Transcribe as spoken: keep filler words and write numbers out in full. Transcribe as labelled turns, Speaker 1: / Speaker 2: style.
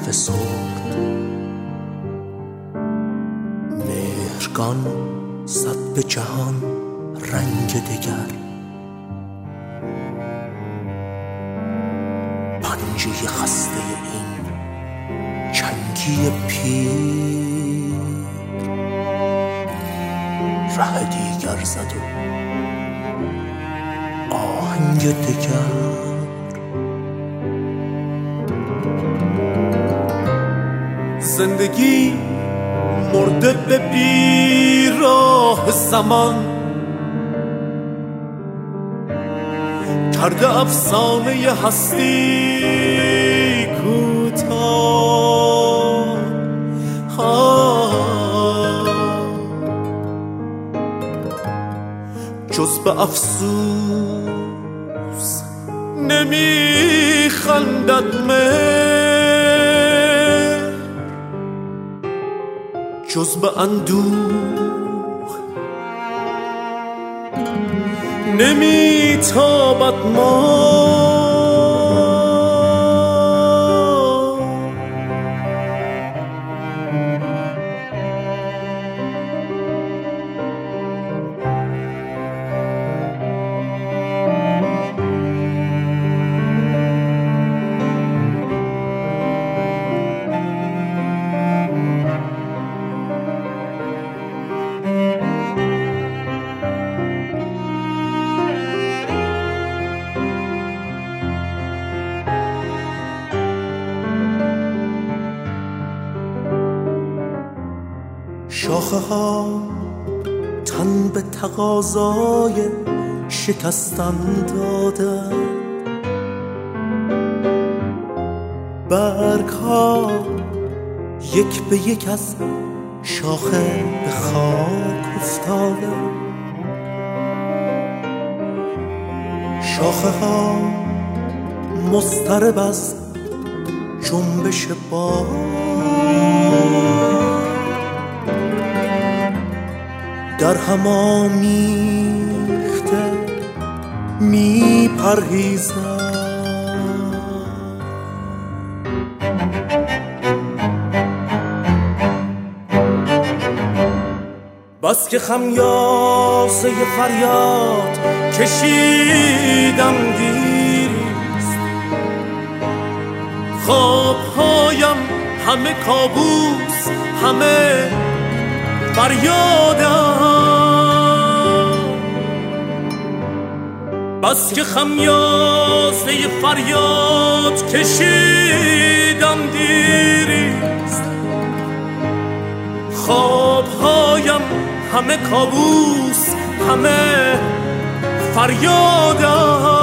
Speaker 1: شاخ سرد. مهرگان زد به جهان رنگ دگر، پنجه خسته این چنگی پیر ره دیگر زد و آهنگ دگر.
Speaker 2: زندگی مرده به بیراه زمان، کرده افسانه هستی کوتاه. جز به افسوس نمی خندد مهر، جز به اندوه نمی تابد ما.
Speaker 1: شاخه ها تن به تقاضای شکستن دادن، برگ ها یک به یک از شاخه به خاک افتادن. شاخه ها مضطرب از جنبش باد، در هم آمیخته می پرهیزم.
Speaker 2: بس که خمیازه فریاد کشیدم دیریست، خوابهایم همه کابوس همه فریادم. بس که خمیازه فریاد کشیدم دیریست، خوابهایم همه کابوس همه فریادم.